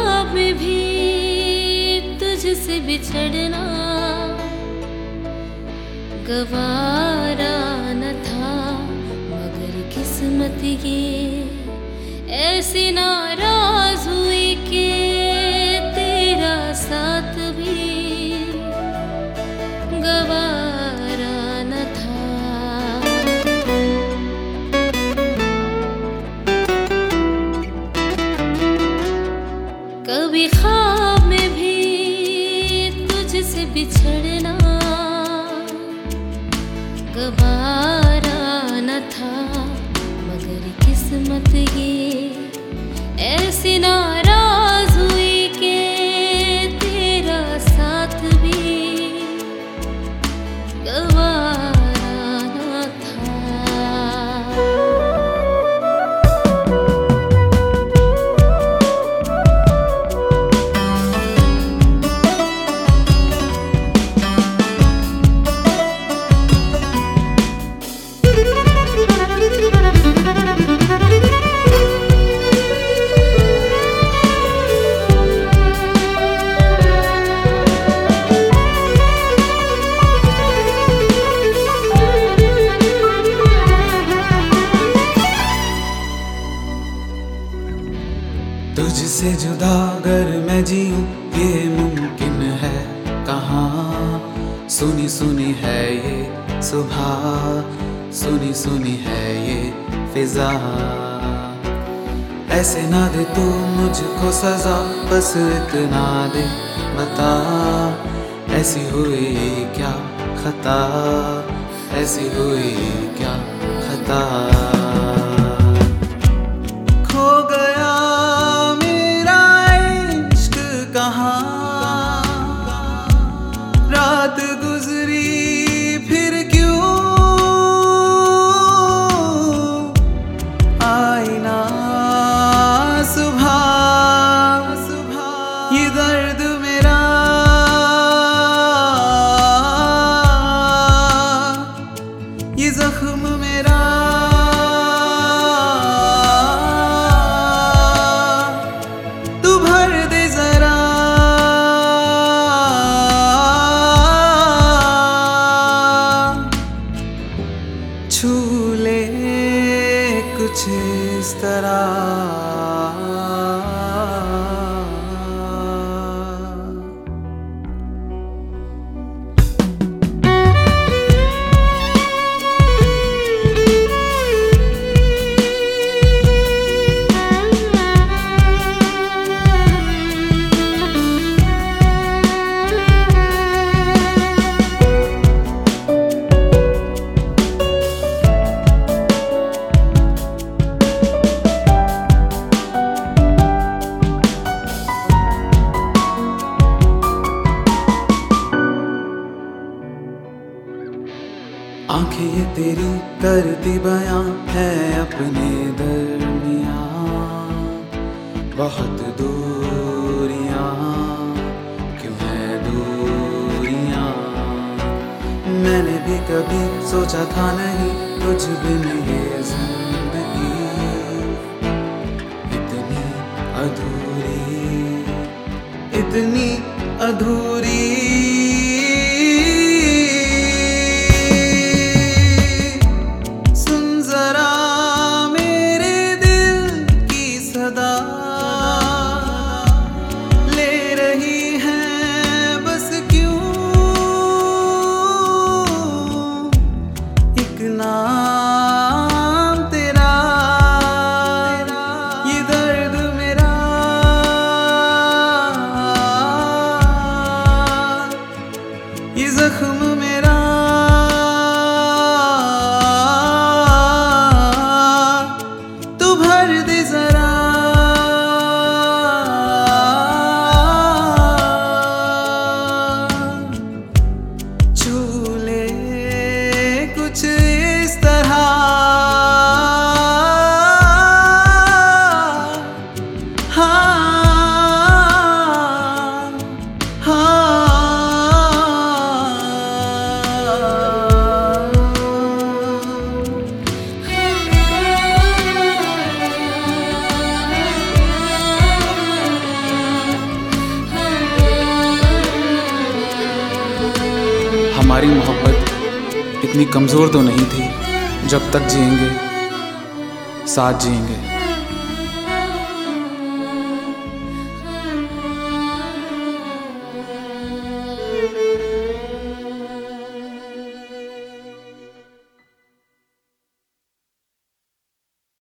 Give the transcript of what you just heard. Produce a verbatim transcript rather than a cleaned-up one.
ख्वाब में भी तुझसे बिछड़ना गवारा न था, मगर किस्मत ये ऐसी नाराज हुई कि तेरा साथ भी गवारा न था। कभी ख्वाब में भी तुझसे बिछड़ना गवारा न था, मगर किस्मत ये ऐसी नाराज हुई कि तेरा साथ भी गवारा न था। तुझसे जुदा अगर मैं जीऊं ये मुमकिन है कहाँ। सुनी सुनी है ये सुबह, सुनी सुनी है ये फिजा। ऐसे ना दे तू मुझको सजा, बस इतना दे बता, ऐसी हुई क्या खता, ऐसी हुई क्या खता। रात गुजरी फिर क्यों आई ना सुबह, सुबह ये दर्द मेरा, ये जख्म मेरा, तू भर दे जरा। छू ले कुछ इस तरह। आंखें ये तेरी करती बयां है अपने दरमियां, बहुत दूरियां क्यों है दूरियां। मैंने भी कभी सोचा था नहीं कुछ बिन ये जिंदगी इतनी अधूरी, इतनी अधूरी। ले रही है बस क्यों एक नाम तेरा, ये दर्द मेरा, हमारी मोहब्बत इतनी कमज़ोर तो नहीं थी। जब तक जिएंगे साथ जिएंगे।